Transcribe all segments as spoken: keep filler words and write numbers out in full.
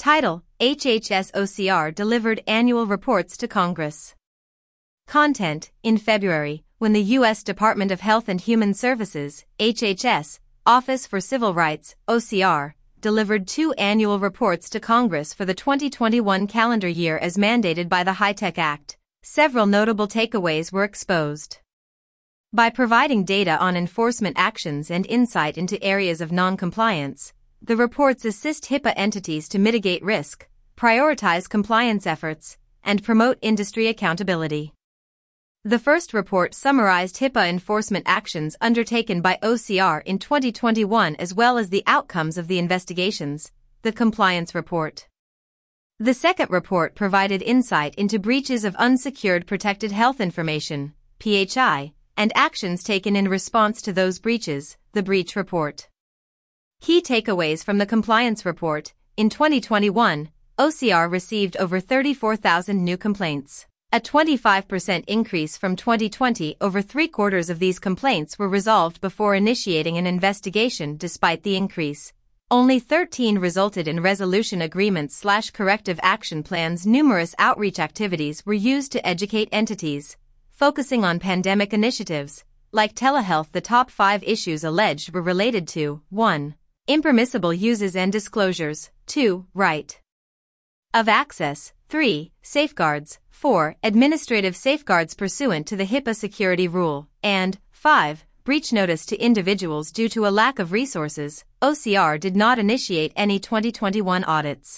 Title: H H S O C R delivered annual reports to Congress. Content: in February, when the U S Department of Health and Human Services, H H S, Office for Civil Rights, O C R, delivered two annual reports to Congress for the twenty twenty-one calendar year as mandated by the HITECH Act, several notable takeaways were exposed. By providing data on enforcement actions and insight into areas of non-compliance, the reports assist HIPAA entities to mitigate risk, prioritize compliance efforts, and promote industry accountability. The first report summarized HIPAA enforcement actions undertaken by O C R in twenty twenty-one as well as the outcomes of the investigations, the compliance report. The second report provided insight into breaches of unsecured protected health information, P H I, and actions taken in response to those breaches, the breach report. Key takeaways from the compliance report: in twenty twenty-one, O C R received over thirty-four thousand new complaints, a twenty-five percent increase from twenty twenty. Over three-quarters of these complaints were resolved before initiating an investigation. Despite the increase, only thirteen resulted in resolution agreements slash corrective action plans. Numerous outreach activities were used to educate entities, focusing on pandemic initiatives, like telehealth. The top five issues alleged were related to: one. Impermissible uses and disclosures, two. Right of access, three. Safeguards, four. Administrative safeguards pursuant to the HIPAA security rule, and five. Breach notice to individuals. Due to a lack of resources, O C R did not initiate any twenty twenty-one audits.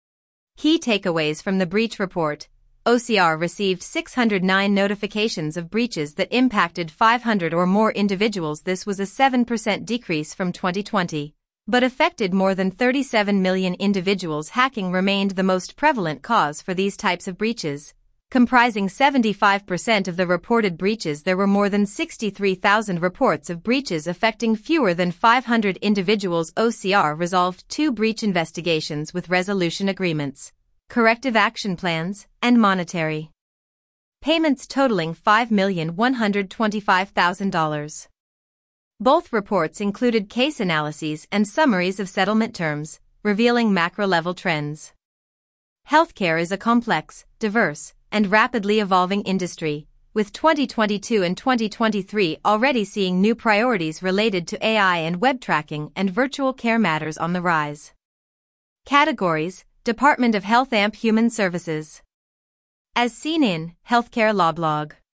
Key takeaways from the breach report: O C R received six hundred nine notifications of breaches that impacted five hundred or more individuals. This was a seven percent decrease from twenty twenty, but affected more than thirty-seven million individuals. Hacking remained the most prevalent cause for these types of breaches, comprising seventy-five percent of the reported breaches. There were more than sixty-three thousand reports of breaches affecting fewer than five hundred individuals. O C R resolved two breach investigations with resolution agreements, corrective action plans, and monetary payments totaling five million one hundred twenty-five thousand dollars. Both reports included case analyses and summaries of settlement terms, revealing macro-level trends. Healthcare is a complex, diverse, and rapidly evolving industry, with twenty twenty-two and twenty twenty-three already seeing new priorities related to A I and web tracking and virtual care matters on the rise. Categories: Department of Health and Human Services. As seen in Healthcare Law Blog.